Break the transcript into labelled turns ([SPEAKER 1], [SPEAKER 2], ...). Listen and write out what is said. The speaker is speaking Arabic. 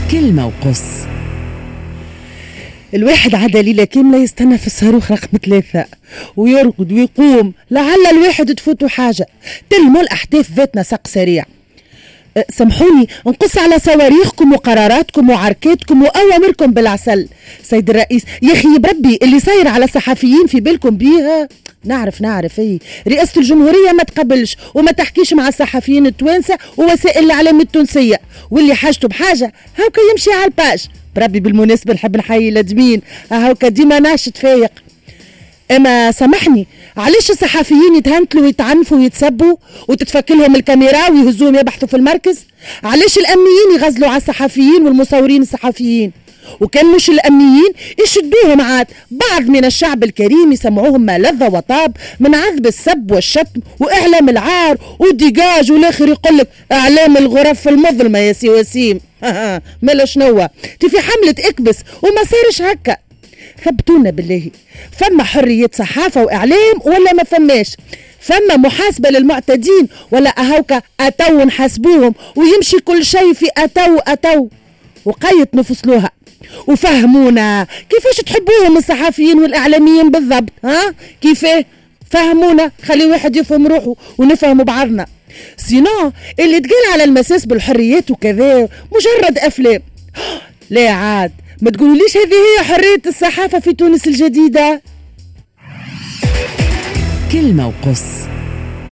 [SPEAKER 1] كلمة وقص.
[SPEAKER 2] الواحد عدا ليلة كاملة يستنى في الصاروخ رقم 3 ويرقد ويقوم لعل الواحد تفوتوا حاجة. تلموا الأحداث ذات نسق سريع. سامحوني نقص على صواريخكم وقراراتكم وعركاتكم وأوامركم بالعسل. سيد الرئيس يا أخي بربي اللي صاير على الصحفيين في بالكم بيها. نعرف ايه رئاسة الجمهورية ما تقبلش وما تحكيش مع الصحفيين التوانسة ووسائل الإعلام التونسية، واللي حاجته بحاجة هاوكا يمشي على الباش. بربي بالمناسبة نحب نحيي الادمين هاوكا ديما ناشط فايق. اما سامحني علاش الصحفيين يتهنتلوا ويتعنفوا ويتسبوا وتتفكلهم الكاميرا ويهزوهم يبحثوا في المركز؟ علاش الامنيين يغزلوا على الصحفيين والمصورين الصحفيين؟ وكان مش الامنيين يشدوهم عاد بعض من الشعب الكريم يسمعوهم ما لذ وطاب من عذب السب والشتم واعلام العار وديجاج، والاخر يقولك اعلام الغرف المظلمه يا سي وسيم. مالا شنو في حمله اكبس وما صارش هكا. ثبتونا بالله، فما حرية صحافة وإعلام ولا ما فماش؟ فما محاسبة للمعتدين ولا أهوكا أتو نحاسبوهم ويمشي كل شيء في أتو وقيت نفصلوها؟ وفهمونا كيفاش تحبوهم الصحفيين والإعلاميين بالضبط؟ ها كيفاه؟ فهمونا، خلي واحد يفهم روحه ونفهم بعضنا. سينو اللي تقال على المساس بالحريات وكذا مجرد أفلام. لا عاد ما تقولوليش هذه هي حرية الصحافة في تونس الجديدة.
[SPEAKER 1] كلمة وقص.